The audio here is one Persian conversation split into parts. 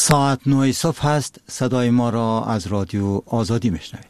ساعت 9 صبح است. صدای ما را از رادیو آزادی میشنوید.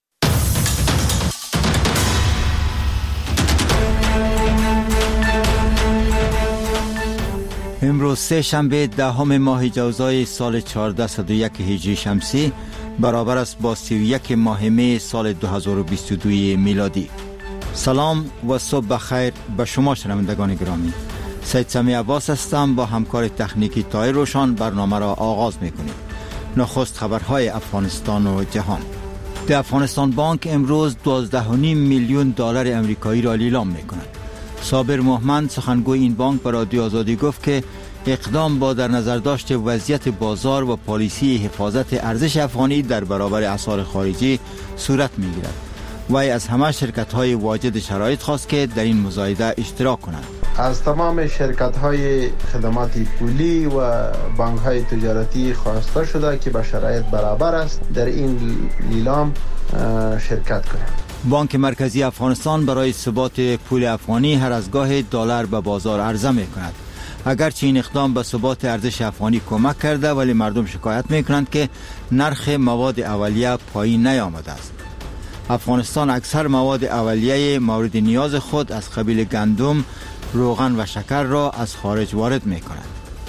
امروز سه شنبه 10 ماه جوزای سال 1401 هجری شمسی برابر است با 31 ماه می سال 2022 میلادی. سلام و صبح بخیر به شما شنوندگان گرامی. سید سمی عباس هستم. با همکار تکنیکی طاهر روشان برنامه را آغاز میکنیم. نخست خبرهای افغانستان و جهان. در افغانستان بانک امروز 12.5 میلیون دلار امریکایی را لیلام میکند. صابر محمد سخنگوی این بانک به رادیو آزادی گفت که اقدام با در نظر داشت وضعیت بازار و پالیسی حفاظت ارزش افغانی در برابر اسعار خارجی صورت میگیرد. وی از همه شرکت‌های واجد شرایط خواست که در این مزایده اشتراک کنند. از تمام شرکت‌های خدمات پولی و بانک‌های تجارتی خواسته شده که به شرایط برابر است در این لیلام شرکت کنند. بانک مرکزی افغانستان برای ثبات پول افغانی هر از گاه دلار به بازار عرضه می‌کند. اگرچه این اقدام به ثبات ارزش افغانی کمک کرده، ولی مردم شکایت می‌کنند که نرخ مواد اولیه پایین نیامده است. افغانستان اکثر مواد اولیه مورد نیاز خود از قبیل گندم، روغن و شکر را از خارج وارد می‌کند.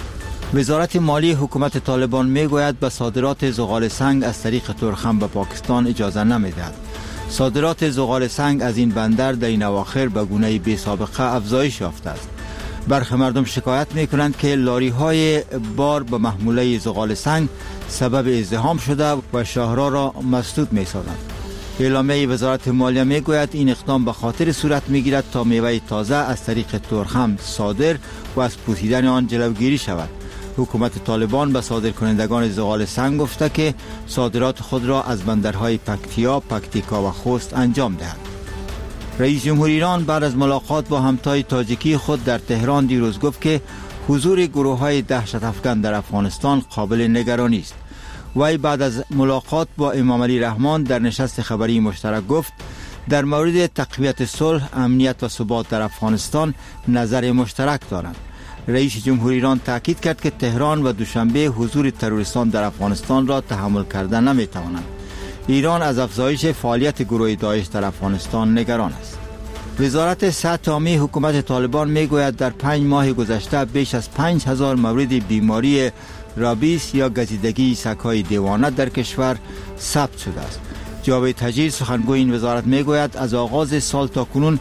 وزارت مالی حکومت طالبان می‌گوید به صادرات زغال سنگ از طریق ترخم به پاکستان اجازه نمی‌دهد. صادرات زغال سنگ از این بندر در این اواخر به گونه بی سابقه افزایش یافته است. برخی مردم شکایت می‌کنند که لاری‌های بار به محموله زغال سنگ سبب ازدحام شده و شهرها را مسدود می‌سازند. اعلامیه وزارت مالیه میگوید این اقدام به خاطر صورت میگیرد تا میوه تازه از طریق ترخم صادر و از پوسیدن آن جلوگیری شود. حکومت طالبان به صادرکنندگان زغال سنگ گفته که صادرات خود را از بندرهای پکتیا، پکتیکا و خوست انجام دهند. رئیس جمهور ایران بعد از ملاقات با همتای تاجیکی خود در تهران دیروز گفت که حضور گروه‌های دهشت افکن در افغانستان قابل نگرانی است. وی بعد از ملاقات با امام علی رحمان در نشست خبری مشترک گفت در مورد تقویت صلح، امنیت و ثبات در افغانستان نظر مشترک دارند. رئیس جمهور ایران تاکید کرد که تهران و دوشنبه حضور تروریستان در افغانستان را تحمل کردن نمی‌توانند. ایران از افزایش فعالیت گروه داعش در افغانستان نگران است. وزارت صحت عامه حکومت طالبان میگوید در 5 ماه گذشته بیش از 5000 مورد بیماری رابیس یا گزیدگی سگ‌های دیوانه در کشور ثبت شده است. جاوید حجیر سخنگوی این وزارت میگوید از آغاز سال تا کنون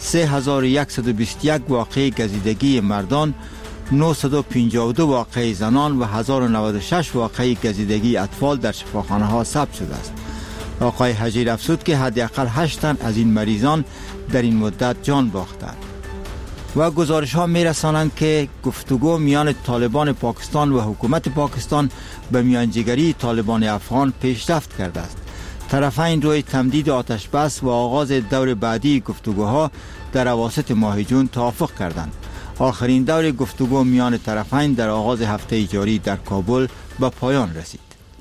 3121 واقعه گزیدگی مردان، 952 واقعه زنان و 1096 واقعه گزیدگی اطفال در شفاخانه‌ها ثبت شده است. آقای حجیر افزود که حداقل 8 تن از این مریضان در این مدت جان باختند. و گزارش ها می رسانند که گفتگو میان طالبان پاکستان و حکومت پاکستان به میانجیگری طالبان افغان پیشرفت کرده است. طرفین روی تمدید آتش بس و آغاز دور بعدی گفتگوها در اواسط ماه جون توافق کردند. آخرین دور گفتگو میان طرفین در آغاز هفته جاری در کابل به پایان رسید.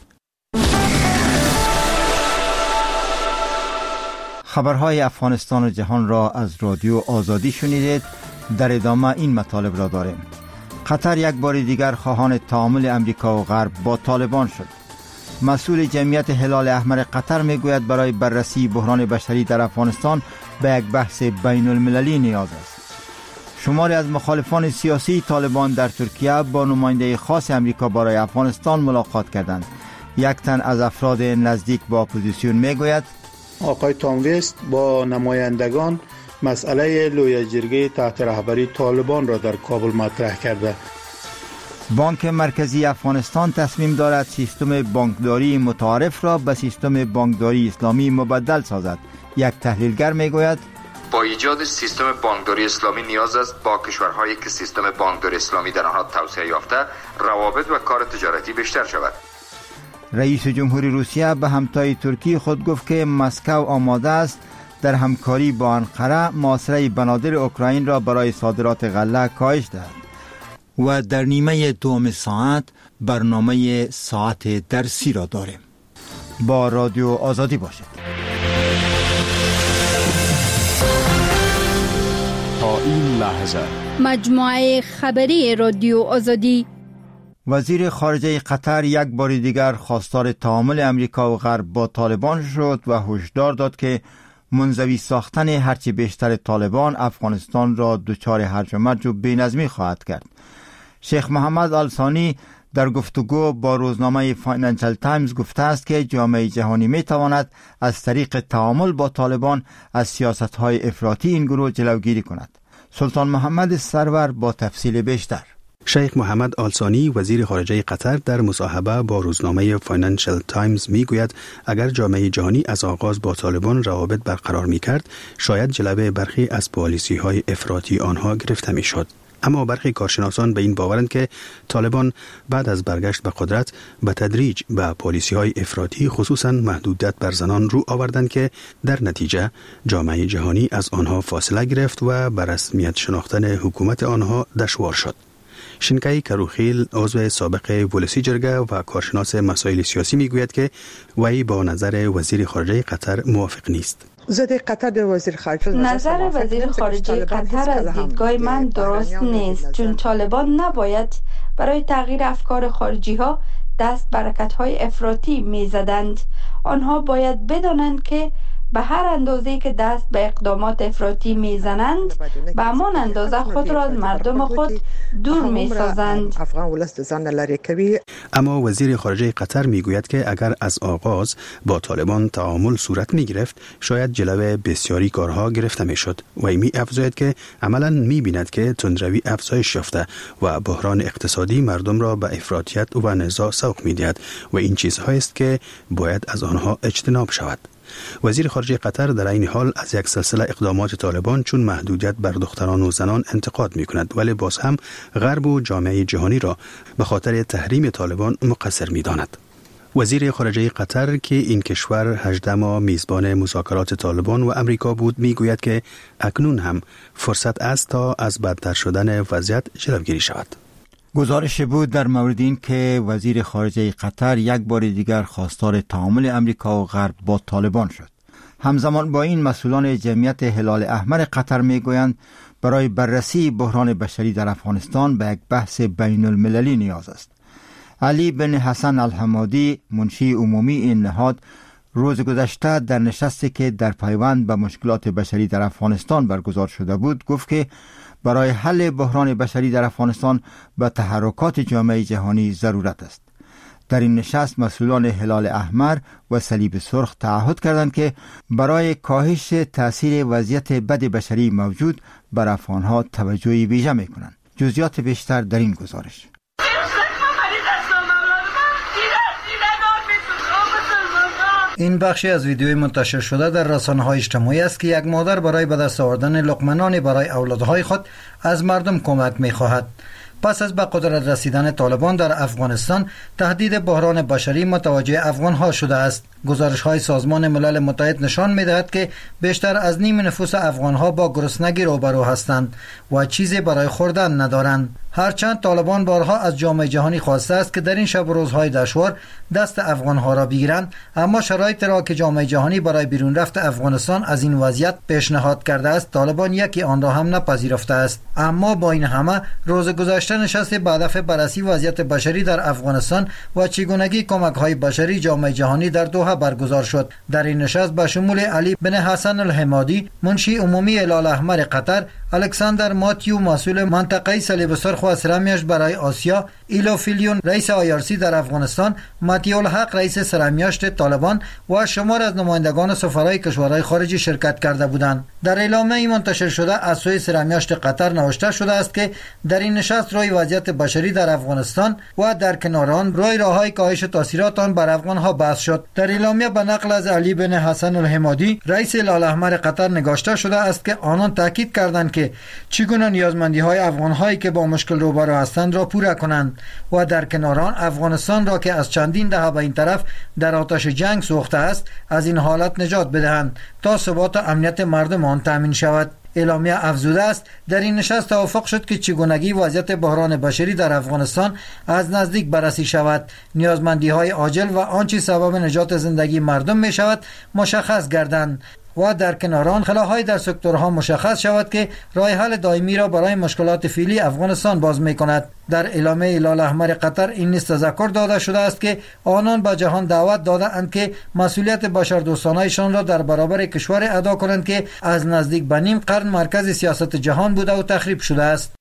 خبرهای افغانستان و جهان را از رادیو آزادی شنیدید. در ادامه این مطالب را داریم. قطر یک بار دیگر خواهان تعامل امریکا و غرب با طالبان شد. مسئول جمعیت هلال احمر قطر میگوید برای بررسی بحران بشری در افغانستان به یک بحث بین المللی نیاز است. شماری از مخالفان سیاسی طالبان در ترکیه با نماینده خاص امریکا برای افغانستان ملاقات کردند. یک تن از افراد نزدیک با اپوزیسیون میگوید آقای تام وست با نمایندگان مسئله لوی جرگه تحت رهبری طالبان را در کابل مطرح کرده. بانک مرکزی افغانستان تصمیم دارد سیستم بانکداری متعارف را به سیستم بانکداری اسلامی مبدل سازد. یک تحلیلگر میگوید با ایجاد سیستم بانکداری اسلامی نیاز است با کشورهایی که سیستم بانکداری اسلامی در آنها توسعه یافته روابط و کار تجارتی بیشتر شود. رئیس جمهوری روسیه به همتای ترکی خود گفت که مسکو آماده است در همکاری با انقره محاصره بنادر اوکراین را برای صادرات غله کاهش دهد. و در نیمه دوم ساعت برنامه ساعت درسی را داریم. با رادیو آزادی باشید. تا این لحظه مجموعه خبری رادیو آزادی وزیر خارجه قطر یک بار دیگر خواستار تعامل امریکا و غرب با طالبان شد و هشدار داد که منزوی ساختن هرچی بیشتر طالبان افغانستان را دچار هرج و مرج و بی‌نظمی خواهد کرد. شیخ محمد آل-ثانی در گفتگو با روزنامه فاینانشل تایمز گفته است که جامعه جهانی می تواند از طریق تعامل با طالبان از سیاست‌های افراطی این گروه جلوگیری کند. سلطان محمد سرور با تفصیل بیشتر. شیخ محمد آل-ثانی وزیر خارجه قطر در مصاحبه با روزنامه فاینانشل تایمز می گوید اگر جامعه جهانی از آغاز با طالبان روابط برقرار می کرد شاید جلوه برخی از پالیسی های افراطی آنها گرفته می شد. اما برخی کارشناسان به این باورند که طالبان بعد از برگشت به قدرت به تدریج به پالیسی های افراطی خصوصا محدودیت بر زنان رو آوردند که در نتیجه جامعه جهانی از آنها فاصله گرفت و به رسمیت شناختن حکومت آنها دشوار شد. شنکای کروخیل عضو سابق ولسی جرگه و کارشناس مسائل سیاسی میگوید که وی با نظر وزیر خارجه قطر موافق نیست. نظر وزیر خارجه قطر از دیدگاه من درست نیست، چون طالبان نباید برای تغییر افکار خارجی ها دست برکت های افراطی می زدند. آنها باید بدانند که به هر اندازه که دست به اقدامات افراطی می زنند به همان اندازه خود را از مردم خود دور می سازند. اما وزیر خارجه قطر می گوید که اگر از آغاز با طالبان تعامل صورت می گرفت شاید جلوه بسیاری کارها گرفته می شد و می افزاید که عملا می بیند که تندروی افزایش یافته و بحران اقتصادی مردم را به افراطیت و نزاع سوق می دهد و این چیزهایی است که باید از آنها اجتناب شود. وزیر خارجه قطر در این حال از یک سلسله اقدامات طالبان چون محدودیت بر دختران و زنان انتقاد می کند، ولی باز هم غرب و جامعه جهانی را به خاطر تحریم طالبان مقصر می داند. وزیر خارجه قطر که این کشور 18 ماه میزبان مذاکرات طالبان و امریکا بود می گوید که اکنون هم فرصت است تا از بدتر شدن وضعیت جلوگیری شود. گزارش بود در مورد این که وزیر خارجه قطر یک بار دیگر خواستار تعامل امریکا و غرب با طالبان شد. همزمان با این مسئولان جمعیت هلال احمر قطر می گویند برای بررسی بحران بشری در افغانستان به یک بحث بین المللی نیاز است. علی بن حسن الحمادی منشی عمومی این نهاد روز گذشته در نشستی که در پیوند به مشکلات بشری در افغانستان برگزار شده بود گفت که برای حل بحران بشری در افغانستان به تحرکات جامعه جهانی ضرورت است. در این نشست مسئولان هلال احمر و صلیب سرخ تعهد کردند که برای کاهش تأثیر وضعیت بد بشری موجود بر افغانها توجهی ویژه می‌کنند. جزئیات بیشتر در این گزارش. این بخشی از ویدیوی منتشر شده در رسانه‌های اجتماعی است که یک مادر برای به دست آوردن لقمه برای اولادهای خود از مردم کمک می‌خواهد. پس از به قدرت رسیدن طالبان در افغانستان تهدید بحران بشری متوجه افغان‌ها شده است. گزارش‌های سازمان ملل متحد نشان می‌دهد که بیشتر از نیم نفوس افغان‌ها با گرسنگی روبرو هستند و چیزی برای خوردن ندارند. هرچند طالبان بارها از جامعه جهانی خواسته است که در این شب و روزهای دشوار دست افغان‌ها را بگیرند، اما شرایطی را که جامعه جهانی برای بیرون رفت افغانستان از این وضعیت پیشنهاد کرده است طالبان یکی آن را هم نپذیرفته است. اما با این همه روز گذشته نشست با هدف بررسی وضعیت بشری در افغانستان و چگونگی کمک‌های بشری جامعه جهانی در دوحه برگزار شد. در این نشست به شمول علی بن حسن الحمادی منشی عمومی هلال احمر قطر، الکساندر ماتیو مسئول منطقه صلیب سرخ و اسرامیش برای آسیا، ایلو فیلیون رئیس آیارسی در افغانستان، متیو الحق رئیس سرمیاشت طالبان و شمار از نمایندگان سفرای کشورهای خارجی شرکت کرده بودند. در اعلامیه منتشر شده از سوی سرمیاشت قطر نوشته شده است که در این نشست روی وضعیت بشری در افغانستان و در کنار آن روی راههای کاهش تاثیرات آن بر افغانها بحث شد. در اعلامیه به نقل از علی بن حسن الحمادی رئیس هلال احمر قطر نگاشته شده است که آنان تاکید کردند که چگونه نیازمندی‌های افغان‌هایی که با مشکل روبرو هستند را پورا کنند و در کنار آن افغانستان را که از چندین دهه به این طرف در آتش جنگ سوخته است از این حالت نجات بدهند تا ثبات و امنیت مردم آن تامین شود. اعلامیه افزوده است در این نشست توافق شد که چگونگی وضعیت بحران بشری در افغانستان از نزدیک بررسی شود، نیازمندی‌های عاجل و آنچه سبب نجات زندگی مردم می شود مشخص گردند و در کنار آن خلاهای در سکتورها مشخص شود که راه حل دائمی را برای مشکلات فعلی افغانستان باز می کند. در اعلامیه هلال احمر قطر این نیز تذکر داده شده است که آنان به جهان دعوت داده اند که مسئولیت بشردوستانه‌شان را در برابر کشور ادا کنند که از نزدیک به نیم قرن مرکز سیاست جهان بوده و تخریب شده است.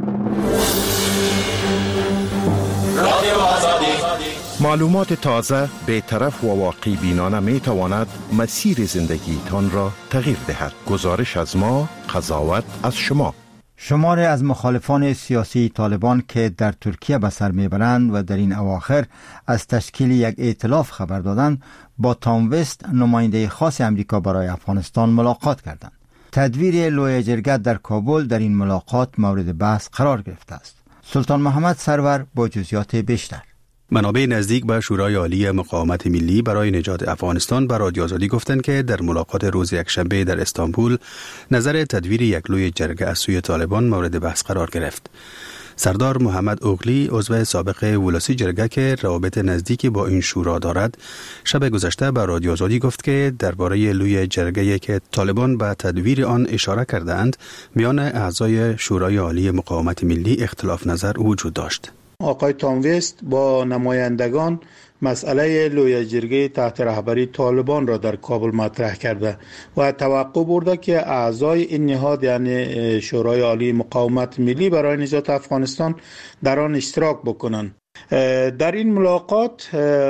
معلومات تازه، بی‌طرف و واقعی بینانه می تواند مسیر زندگی تان را تغییر دهد. گزارش از ما، قضاوت از شما. شماری از مخالفان سیاسی طالبان که در ترکیه به سر میبرند و در این اواخر از تشکیل یک ائتلاف خبر دادند، با تام وست نماینده خاص امریکا برای افغانستان ملاقات کردند. تدویر لوی جرگه در کابل در این ملاقات مورد بحث قرار گرفته است. سلطان محمد سرور با جزئیات بیشتر. منابع نزدیک به شورای عالی مقاومت ملی برای نجات افغانستان به رادیو آزادی گفتند که در ملاقات روز یکشنبه در استانبول نظر تدویر یک لوی جرگه از سوی طالبان مورد بحث قرار گرفت. سردار محمد اوغلی عضو سابق ولسی جرگه که روابط نزدیکی با این شورا دارد، شب گذشته به رادیو آزادی گفت که درباره لوی جرگه که طالبان به تدویر آن اشاره کردند میان اعضای شورای عالی مقاومت ملی اختلاف نظر وجود داشت. آقای تام وست با نمایندگان مسئله لوی جرگه تحت رهبری طالبان را در کابل مطرح کرده و توقع برده که اعضای این نهاد یعنی شورای عالی مقاومت ملی برای نجات افغانستان در آن اشتراک بکنند. در این ملاقات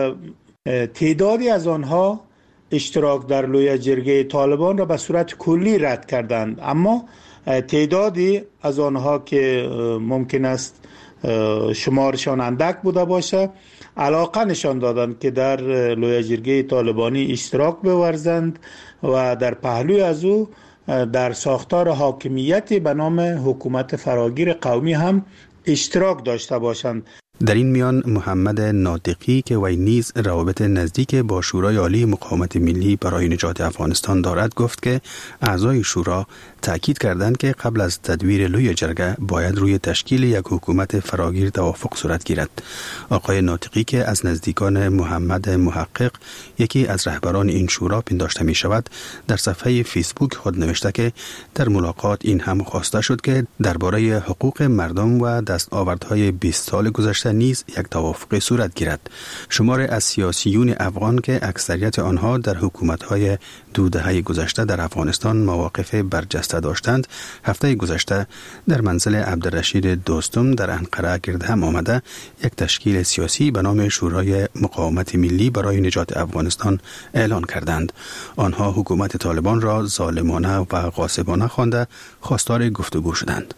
تعدادی از آنها اشتراک در لوی جرگه طالبان را به صورت کلی رد کردند، اما تعدادی از آنها که ممکن است شمارشان اندک بوده باشه علاقه نشان دادند که در لوی جرگه طالبانی اشتراک بورزند و در پهلوی از او در ساختار حاکمیتی به نام حکومت فراگیر قومی هم اشتراک داشته باشند. در این میان محمد ناطقی که وی نیز روابط نزدیک با شورای عالی مقاومت ملی برای نجات افغانستان دارد گفت که اعضای شورا تأکید کردند که قبل از تدویر لوی جرگه باید روی تشکیل یک حکومت فراگیر توافق صورت گیرد. آقای ناطقی که از نزدیکان محمد محقق یکی از رهبران این شورا پنداشته می شود در صفحه فیسبوک خود نوشته که در ملاقات این هم خواسته شد که درباره حقوق مردم و دستاوردهای 20 سال گذشته نیز یک توافق صورت گیرد. شمار از سیاسیون افغان که اکثریت آنها در حکومت‌های 2 دهه گذشته در افغانستان مواقف برجسته داشتند، هفته گذشته در منزل عبدالرشید دوستم در انقره گرد هم آمده یک تشکیل سیاسی به نام شورای مقاومت ملی برای نجات افغانستان اعلان کردند. آنها حکومت طالبان را ظالمانه و غاصبانه خوانده خواستار گفتگو شدند.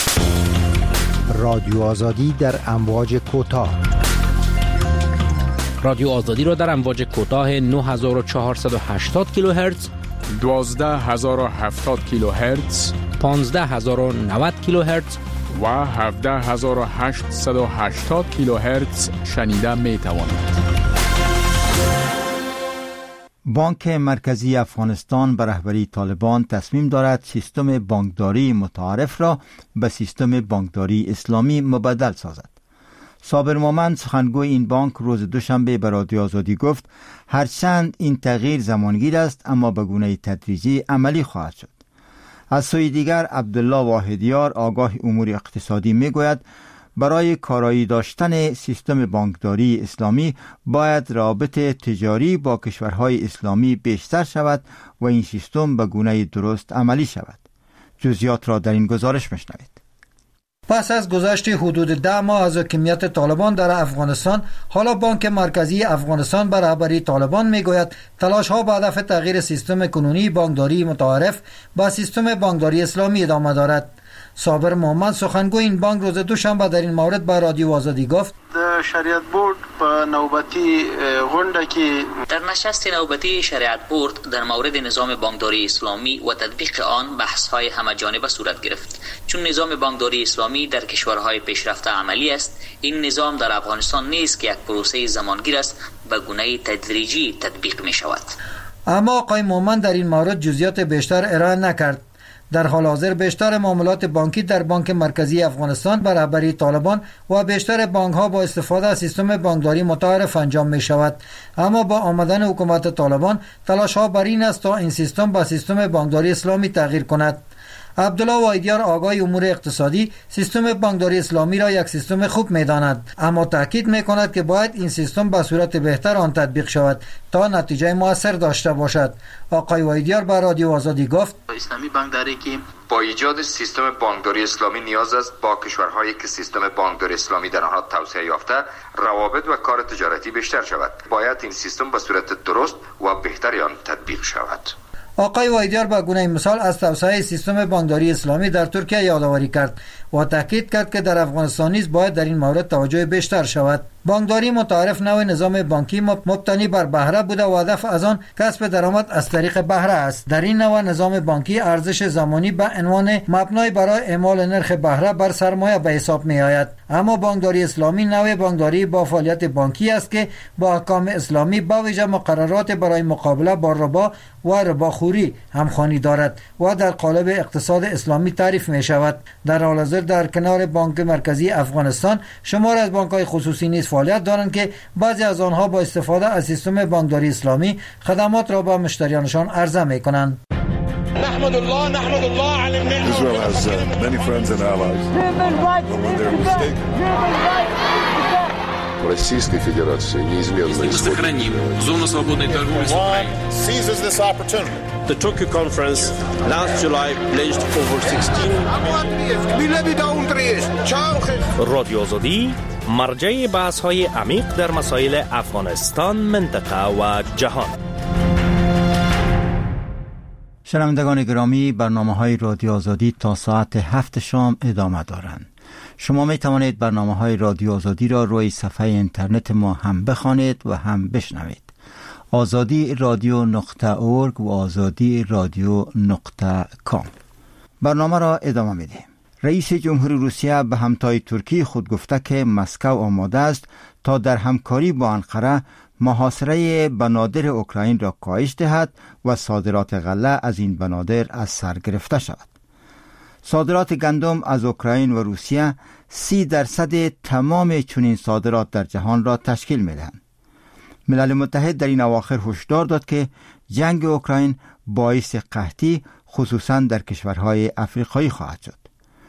رادیو آزادی در امواج کوتاه. رادیو آزادی را در امواج کوتاه 9480 کیلوهرتز، 12070 کیلوهرتز، 15090 کیلوهرتز و 17880 کیلوهرتز شنیده می توانید. بانک مرکزی افغانستان به رهبری طالبان تصمیم دارد سیستم بانکداری متعارف را به سیستم بانکداری اسلامی مبدل سازد. صابر مومند سخنگوی این بانک روز دوشنبه به رادیو آزادی گفت هرچند این تغییر زمانگیر است اما به گونه تدریجی عملی خواهد شد. از سوی دیگر عبدالله واحدیار آگاه امور اقتصادی میگوید برای کارایی داشتن سیستم بانکداری اسلامی باید رابط تجاری با کشورهای اسلامی بیشتر شود و این سیستم به گونه درست عملی شود. جزئیات را در این گزارش میشنوید. پس از گذشت حدود 10 ماه از حکومت طالبان در افغانستان، حالا بانک مرکزی افغانستان به رهبری طالبان میگوید تلاش‌ها به هدف تغییر سیستم کنونی بانکداری متعارف با سیستم بانکداری اسلامی ادامه دارد. صابر محمد سخنگوی این بانک روز دوشنبه در این مورد به رادیو آزادی گفت د شریعت بورد په نوبتی غونډه کې در نشست نوبتی شریعت بورد در مورد نظام بانکداری اسلامی و تطبیق آن بحث‌های همه‌جانبه صورت گرفت. چون نظام بانکداری اسلامی در کشورهای پیشرفته عملی است، این نظام در افغانستان نیز که یک پروسه زمانگیر است به گونه تدریجی تطبیق می شود. اما آقای مومن در این مورد جزئیات بیشتر ارائه نکرد. در حال حاضر بیشتر معاملات بانکی در بانک مرکزی افغانستان به رهبری طالبان و بیشتر بانک ها با استفاده از سیستم بانکداری متعارف انجام می شود. اما با آمدن حکومت طالبان تلاش ها بر این است تا این سیستم به سیستم بانکداری اسلامی تغییر کند. عبدالله وایدیار آقای امور اقتصادی سیستم بانکداری اسلامی را یک سیستم خوب می‌داند، اما تاکید می‌کند که باید این سیستم به صورت بهتر آن تطبیق شود تا نتیجه موثر داشته باشد. آقای وایدیار به رادیو آزادی گفت اسلامی بانکداری که با ایجاد سیستم بانکداری اسلامی نیاز است با کشورهایی که سیستم بانکداری اسلامی در آنها توسعه یافته روابط و کار تجارتی بیشتر شود. باید این سیستم به صورت درست و بهتری آن تطبیق شود. آقای وایدیار به گونه مثال از توسعه سیستم بانکداری اسلامی در ترکیه یادآوری کرد و تاکید کرد که در افغانستان نیز باید در این مورد توجه بیشتر شود. بانکداری متعارف نوع نظام بانکی مبتنی بر بهره بوده و هدف از آن کسب درآمد از طریق بهره است. در این نوع نظام بانکی ارزش زمانی به عنوان مبنای برای اعمال نرخ بهره بر سرمایه به حساب می آید. اما بانکداری اسلامی نوع بانکداری با فعالیت بانکی است که با احکام اسلامی با ویژه مقررات برای مقابله با ربا و رباخوری همخوانی دارد و در قالب اقتصاد اسلامی تعریف می شود. در حال حاضر در کنار بانک مرکزی افغانستان شمار از بانک‌های خصوصی نیز فعالیت دارند که بعضی از آنها با استفاده از سیستم بانکداری اسلامی خدمات را به مشتریانشان عرضه می‌کنند. نحمد الله على النعمة. Israel has many friends and allies. Российской Федерации неизменно сохраним зону свободной торговли с Украиной. Seizes this opportunity. The Tokyo conference last July pledged over 16 رادیو آزادی مرجع بحث‌های عمیق در مسائل افغانستان، منطقه و جهان. شنوندگان گرامی، برنامه‌های رادیو آزادی تا ساعت 7 شام ادامه دارند. شما می توانید برنامه‌های رادیو آزادی را روی صفحه اینترنت ما هم بخوانید و هم بشنوید. azadi.radio.org و azadi.radio.com. برنامه را ادامه می‌دهیم. رئیس جمهوری روسیه به همتای ترکی خود گفته که مسکو آماده است تا در همکاری با انقره محاصره بنادر اوکراین را کاهش دهد و صادرات غله از این بنادر از سر گرفته شود. صادرات گندم از اوکراین و روسیه 30% تمام چنین صادرات در جهان را تشکیل می‌دهند. ملل متحد در این اواخر هشدار داد که جنگ اوکراین باعث قحطی خصوصاً در کشورهای افریقایی خواهد شد.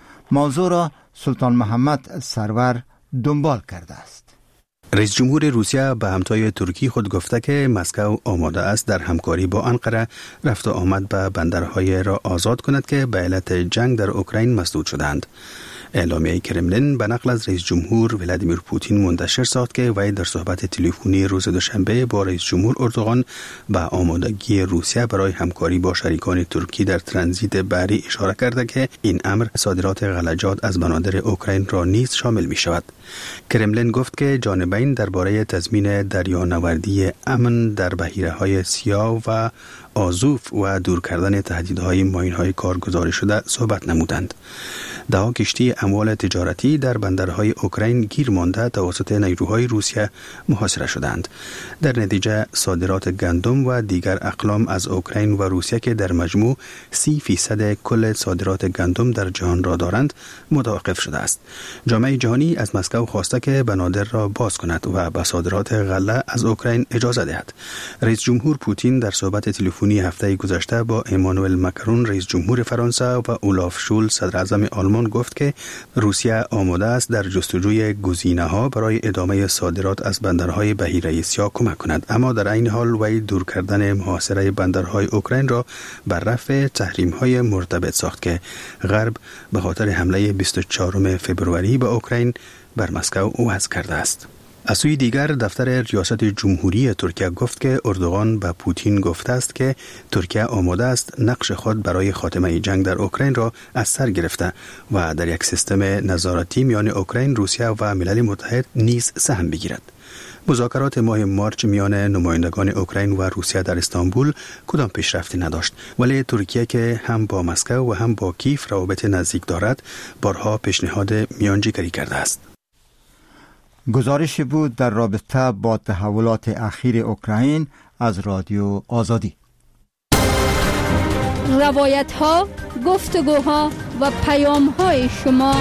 موضوع را سلطان محمد سرور دنبال کرده است. رئیس جمهور روسیه به همتای ترکی خود گفته که مسکو آماده است در همکاری با انقره رفت و آمد به بندرهای را آزاد کند که به علت جنگ در اوکراین مسدود شدند. اعلامیه کرملین به نقل از رئیس جمهور ولادیمیر پوتین منتشر ساخت که وی در صحبت تلفنی روز دوشنبه با رئیس جمهور اردوغان به آمادگی روسیه برای همکاری با شریکان ترکی در ترانزیت بحری اشاره کرده که این امر صادرات غلجات از بنادر اوکراین را نیز شامل می شود. کرملین گفت که جانبین درباره تضمین دریانوردی امن در بحیره‌های سیاه و آزوف و دور کردن تهدیدهای ماین‌های کارگزاری شده صحبت نمودند. 10 کشتی اموال تجارتی در بندرهای اوکراین گیر مانده توسط نیروهای روسیه محاصره شدند. در نتیجه صادرات گندم و دیگر اقلام از اوکراین و روسیه که در مجموع 30% کل صادرات گندم در جهان را دارند متوقف شده است. جامعه جهانی از مسکو خواسته که بنادر را باز کند و به صادرات غله از اوکراین اجازه دهد. رئیس جمهور پوتین در صحبت تلفنی هفته گذشته با امانوئل ماکرون رئیس جمهور فرانسه و اولاف شولز صدر اعظم آلمان گفت که روسیه آماده است در جستجوی گزینه‌ها برای ادامه صادرات از بندرهای بحیره سیاه کمک کند، اما در این حال وی دور کردن محاصره بندرهای اوکراین را بر رفع تحریم‌های مرتبط ساخت که غرب به خاطر حمله 24 فوریه به اوکراین بر مسکو وضع کرده است. از سوی دیگر دفتر ریاست جمهوری ترکیه گفت که اردوغان به پوتین گفته است که ترکیه آماده است نقش خود برای خاتمه جنگ در اوکراین را از سر گرفته و در یک سیستم نظارتی میان اوکراین، روسیه و ملل متحد نیز سهم بگیرد. مذاکرات ماه مارچ میان نمایندگان اوکراین و روسیه در استانبول کدام پیشرفتی نداشت، ولی ترکیه که هم با مسکو و هم با کیف روابط نزدیک دارد بارها پیشنهاد میانجیگری کرده است. گزارش بود در رابطه با تحولات اخیر اوکراین از رادیو آزادی. روایت ها گفتگوها و پیام‌های شما.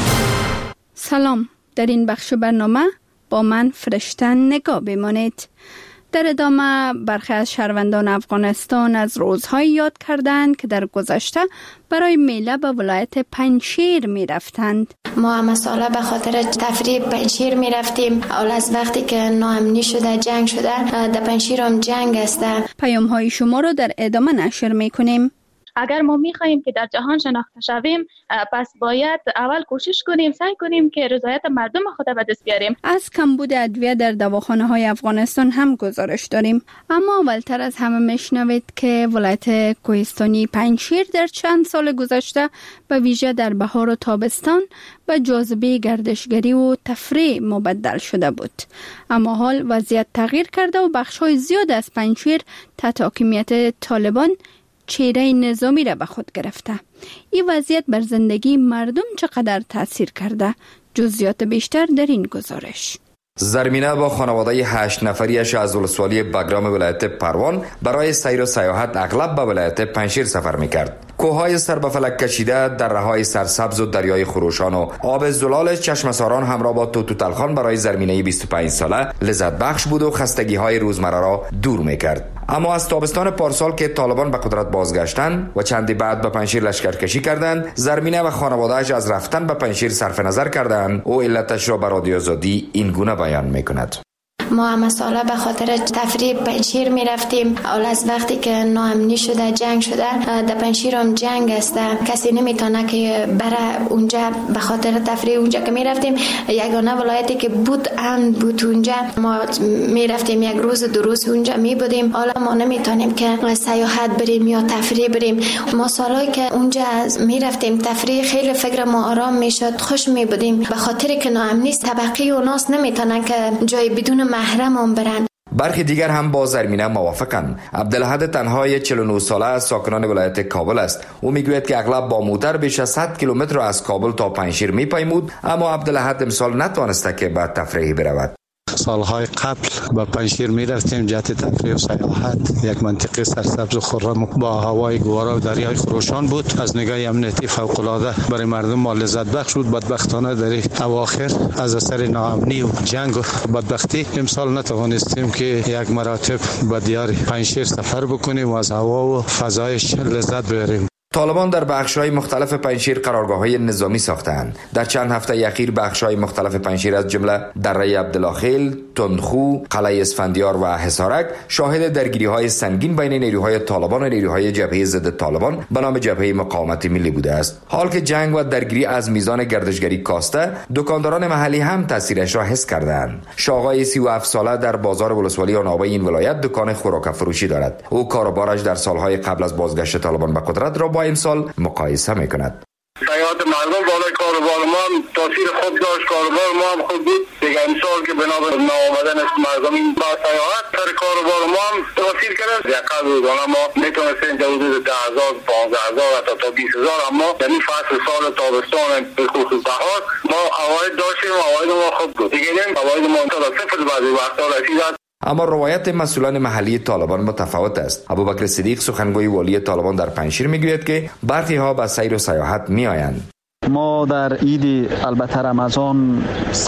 سلام، در این بخش برنامه با من فرشته نگاه بمانید. در ادامه برخی از شهروندان افغانستان از روزهایی یاد کردند که در گذشته برای میله به ولایت پنجشیر می رفتند. ما هم ساله به خاطر تفریح پنجشیر می رفتیم. اول از وقتی که ناامنی شده، جنگ شده، در پنجشیر هم جنگ است. پیام های شما رو در ادامه نشر می کنیم. اگر ما می‌خواهیم که در جهان شناخته شویم، پس باید اول کوشش کنیم، سعی کنیم که رضایت مردم خود به دست بیاریم. از کمبود ادویه در دواخانه‌های افغانستان هم گزارش داریم. اما اولتر از همه میشنوید که ولایت کوهستانی پنجشیر در چند سال گذشته به ویژه در بهار و تابستان به جاذبه گردشگری و تفریح مبدل شده بود. اما حال وضعیت تغییر کرده و بخش‌های زیاد از پنجشیر تحت حاکمیت طالبان چهره نظامی را به خود گرفته. این وضعیت بر زندگی مردم چقدر تاثیر کرده؟ جزئیات بیشتر در این گزارش. زرمینه با خانواده 8 نفریش از ولسوالی بگرام ولایت پروان برای سیر و سیاحت اغلب به ولایت پنجشیر سفر میکرد. کوههای سر به فلک کشیده، دره‌های سرسبز و دریای خروشان و آب زلال چشمساران همراه با توتالخان برای زرمینه 25 ساله لذت بخش بود و خستگی‌های روزمره را دور میکرد. اما از تابستان پارسال که طالبان به قدرت بازگشتند و چندی بعد به پنجشیر لشکرکشی کردند، زرمینه و خانواده‌اش از رفتن به پنجشیر صرف نظر کردند و علتش را به رادیو آزادی این گونه بیان میکند. ما هم ساله به خاطر تفریح پنجشیر می رفتیم. اول از وقتی که ناامنی شده، جنگ شده، در پنجشیر هم جنگ است. کسی نمیتونه که بره اونجا به خاطر تفریح. اونجا که می رفتیم یگانه ولایتی که بود امن بود. اونجا ما می رفتیم یک روز دو روز اونجا می بودیم. حالا ما نمیتونیم که سیاحت بریم یا تفریح بریم. ما سالایی که اونجا می رفتیم تفریح خیلی فکر ما آرام می شد، خوش می بودیم. به خاطر که ناامنی طبقی و ناس نمیتونن که جای بدون محرم برن. برخی دیگر هم با زرمینه موافقند. عبدالحد تنهای 49 ساله از ساکنان ولایت کابل است. او میگوید که اغلب با موتر بیش از 100 کیلومتر از کابل تا پنجشیر میپیمود، اما عبدالحد امسال نتوانسته که به تفریح برود. سالهای قبل با پنجشیر می رفتیم جهت تفریح و سیاحت. یک منطقه سرسبز و خرم با هوای گوارا و دریای خروشان بود. از نگاه امنیتی فوق العاده برای مردم ما لذت بخش بود. بدبختانه در اواخر از اثر ناامنی و جنگ و بدبختی امسال نتوانستیم که یک مراتب به دیار پنجشیر سفر بکنیم و از هوا و فضایش لذت ببریم. طالبان در بخش‌های مختلف پنجشیر قرارگاه‌های نظامی ساختند. در چند هفته اخیر بخش‌های مختلف پنجشیر از جمله دره عبدالخیل، تندخو، قلعه اسفندیار و حصارک شاهد درگیری‌های سنگین بین نیروهای طالبان و نیروهای جبهه ضد طالبان به نام جبهه مقاومت ملی بوده است. حال که جنگ و درگیری از میزان گردشگری کاسته، دکانداران محلی هم تاثیرش را حس کردند. شاغای 37 ساله در بازار ولسوالی آنابه این ولایت دکان خوراک فروشی دارد. او کاروبارش در سالهای قبل از بازگشت طالبان به قدرت را با امسال مقایسه میکند. سیاحت مردم بالای کاروبار ما هم تاثیر خوب داشت. کاروبار ما هم خوب بود. دیگه امسال که بنا به ناآمدن مردم این با سیاحت سر کاروبار ما هم تاثیر کرد. یقل روزانه ما میتونستیم حدود 10,000 15,000 حتی تا 20,000، اما در این فصل سال تابستان به خصوص بهار ما عواید داشتیم. عواید ما خوب بود. دیگه نیم عواید ما تا صفر بعضی وقتا رسید. اما روایت مسئولان محلی طالبان متفاوت است. ابوبکر صدیق سخنگوی والی طالبان در پنجشیر میگوید که برخی ها به سیر و سیاحت میآیند. ما در عید البته رمضان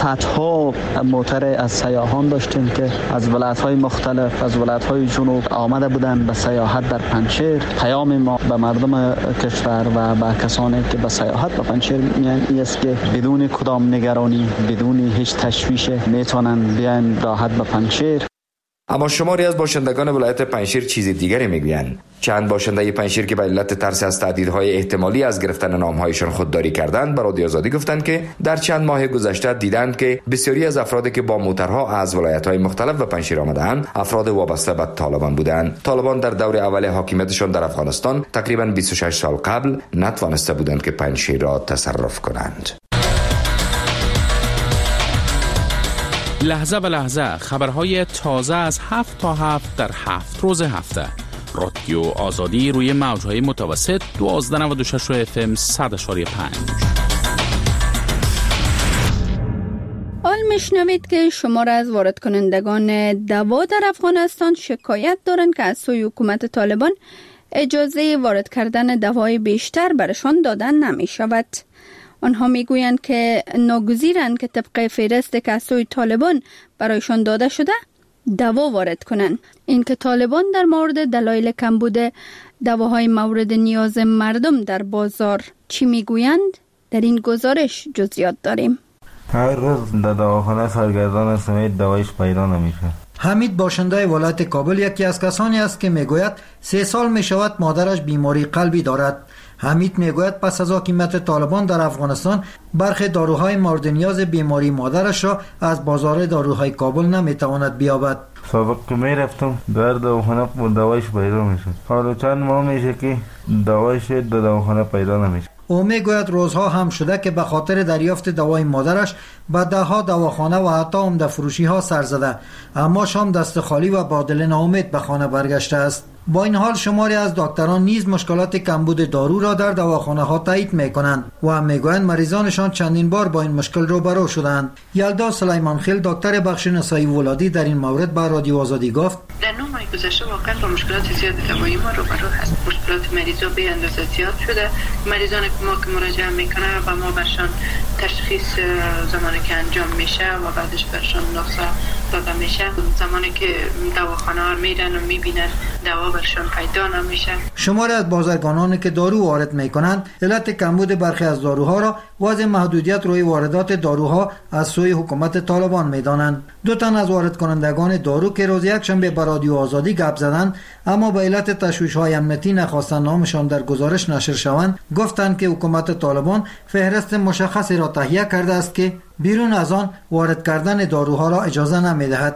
صدها موتر از سیاحان داشتیم که از ولایت‌های مختلف، از ولایت‌های جنوب آمده بودند به سیاحت در پنجشیر. پیام ما به مردم کشور و به کسانی که به سیاحت به پنجشیر میان این است که بدون کدام نگرانی، بدون هیچ تشویش میتونن بیان راحت به پنجشیر. اما شماری از باشندگان ولایت پنجشیر چیز دیگری میگویند. چند باشنده پنجشیر که به علت ترس از تهدیدهای احتمالی از گرفتن نامهایشان خودداری کردند به رادیو آزادی گفتند که در چند ماه گذشته دیدند که بسیاری از افرادی که با موترها از ولایت‌های مختلف به پنجشیر آمدند افراد وابسته به طالبان بودند. طالبان در دور اول حاکمیتشان در افغانستان تقریباً 26 سال قبل نتوانسته بودند که پنجشیر را تصرف کنند. لحظه به لحظه خبرهای تازه از 7 تا 7 در 7 روز هفته. رادیو آزادی روی موجهای متوسط 1296 FM 100.5. حال میشنوید که شمار از وارد کنندگان دوا در افغانستان شکایت دارند که از سوی حکومت طالبان اجازه وارد کردن دوای بیشتر برشان دادن نمی شود. آنها می گویند که ناگزیرند که طبق فهرست که از سوی طالبان برایشان داده شده دوا وارد کنند. اینکه طالبان در مورد دلایل کمبود دواهای مورد نیاز مردم در بازار چی می گویند؟ در این گزارش جزئیات داریم. هر روز در دواخانه سرگردان هستم، دوایش پیدا نمیشه. حمید باشنده ولایت کابل یکی از کسانی است که میگوید 3 سال میشود مادرش بیماری قلبی دارد. حمید میگوید پس از حاکمیت طالبان در افغانستان برخی داروهای مورد نیاز بیماری مادرش را از بازار داروهای کابل نمیتواند بیابد. سابق که میرفتم در دواخانه دوایش پیدا میشه، حالا چند ماه میشه که دوایش در دواخانه پیدا نمیشه. او میگوید روزها هم شده که به خاطر دریافت دوای مادرش به دهها دواخانه و حتی عمده فروشی ها سر زده، اما شام دست خالی و با دل ناامید به خانه برگشته است. با این حال شماری از دکتران نیز مشکلات کمبود دارو را در دواخانه ها تایید میکنند و میگویند مریضانشان چندین بار با این مشکل روبرو شدند. یلدا سلیمان خیل دکتر بخش نسایی ولادی در این مورد به رادیو آزادی گفت در 9 ماه گذشته واقعا با مشکلات زیاد دوایی ما روبرو هست. مشکلات مریضا به اندازه زیاد شده. مریضان ما که مراجعه میکنن و ما برشان تشخیص زمانی که انجام میشه و بعدش برشان نسخه داده میشه، زمانی که دواخانه ها میرن و میبینن دوا برشان پیدا نمیشه. شماری از بازرگانانی که دارو وارد میکنند علت کمبود برخی از داروها را وضع محدودیت روی واردات داروها از سوی حکومت طالبان میدانند. 2 تن از وارد کنندگان دارو که روز یکشنبه به رادیو آزادی گپ زدند اما به علت تشویش‌های امنیتی نخواستند نامشان در گزارش نشر شوند، گفتند که حکومت طالبان فهرست مشخصی را تهیه کرده است که بیرون از آن وارد کردن داروها را اجازه نمیدهد.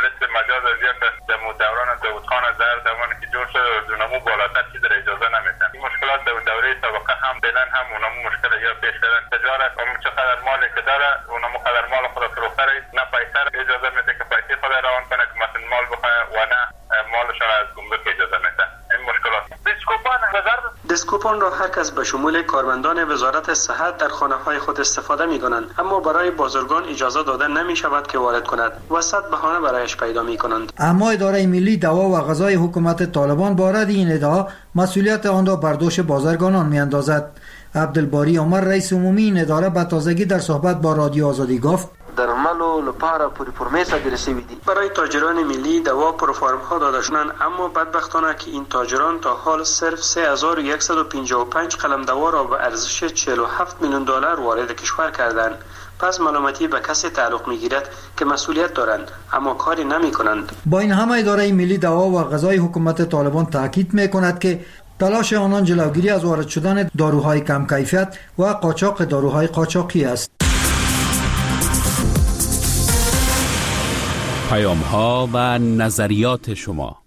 دوران داودخان در زمانی که جور شد اونمو بالاتر چیز را اجازه نمیدن. این مشکلات در دوره سابقه هم بلن هم اونمو مشکل یا پیش دارن. تجارت اون چقدر مالی که داره اونمو قدر مال خود فروخته نه پیسه اجازه میده که پیسه خود روان کنه که مثلا مال بخواه و نه مالش را از گمرک اجازه میده. این مشکلات دسکوپان را هر کس به شمول کارمندان وزارت صحت در خانه‌های خود استفاده می‌کنند، اما برای بازرگان اجازه داده نمی‌شود که وارد کند و صد بهانه برایش پیدا می‌کنند. اما اداره ملی دوا و غذای حکومت طالبان با رد این ادعا مسئولیت آن را بر دوش بازرگانان می‌اندازد. عبدالباری عمر رئیس عمومی این اداره به تازگی در صحبت با رادیو آزادی گفت درملو لپاره پوری پرمیسا گرسیوی دی. برای تاجران ملی دوا پروفارم ها داده شدند، اما بدبختانه که این تاجران تا حال صرف 3155 قلم دوا را به ارزش 47 میلیون دلار وارد کشور کردند. پس ملامتی به کسی تعلق میگیرد که مسئولیت دارند اما کاری نمی کنند. با این همه اداره ملی دوا و غذای حکومت طالبان تاکید میکند که تلاش آنان جلوگیری از وارد شدن داروهای کم کیفیت و قاچاق داروهای قاچاقی است. پیام ها و نظریات شما.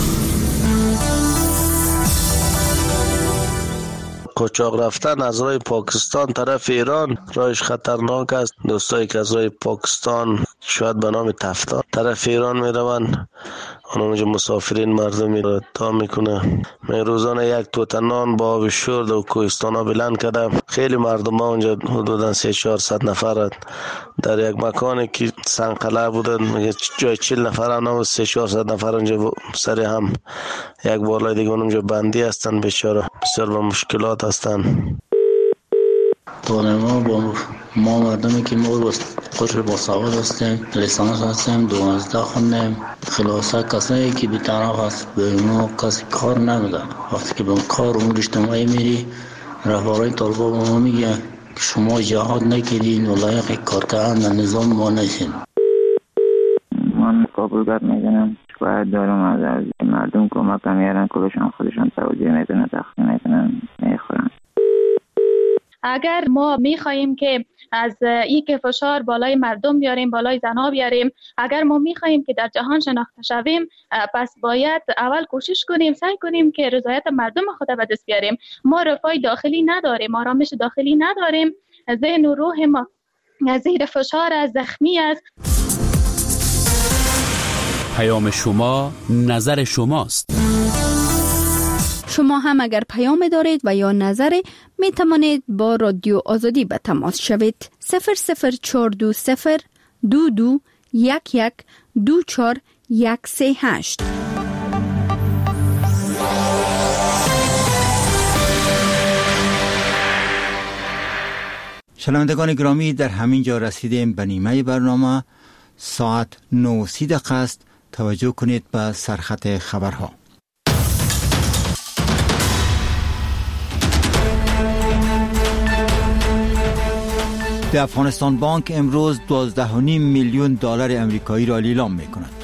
قاچاق رفتن از راه پاکستان طرف ایران راهش خطرناک است. دوستایی که از راه پاکستان شاید به نام تفتا طرف ایران می روند، اونجا مسافرین مردمی را تا میکنه. من روزانه 1 توت نان با آب شرد و کوهستان ها بلند کردم. خیلی مردم ها اونجا حدودا 300-400 نفر در یک مکانی که سنقله بودن، جای 40 نفر هم 300-400 نفر اونجا سر هم یک بالای دیگه اونجا بندی هستن. بیچاره بسیار با مشکلات هستن. ما مردمی که ما قشر با سواد هستیم، لیسانس هستیم، 12 خوندیم، خلاصه کسایی که بی‌طرف هست به ما کسی کار نمیده. وقتی که به کار امور اجتماعی میری، رهبرای طالبان به ما میگه شما جهاد نکردین و لایق کار کردن نظام ما نشین. من کابلگر میدونم باید دارم از مردم کمک میارن، کلشان خودشان توجیه میدونن، تخصیل میدونن، میخورن. اگر ما میخواییم که از این که فشار بالای مردم بیاریم، بالای زنها بیاریم، اگر ما میخواییم که در جهان شناخته شویم، پس باید اول کوشش کنیم، سعی کنیم که رضایت مردم خود به دست بیاریم. ما رفاه داخلی نداریم، آرامش داخلی نداریم، ذهن و روح ما زیر فشار از زخمی است. پیام شما، نظر شماست. شما هم اگر پیام دارید و یا نظری می توانید با رادیو آزادی به تماس شوید. 00420 22 11 24 138. شنوندگان گرامی، در همین جا رسیدیم به نیمه برنامه. ساعت 9:30 است. توجه کنید به سرخط خبرها. افغانستان بانک امروز $12.5 میلیون امریکایی را اعلام می کند.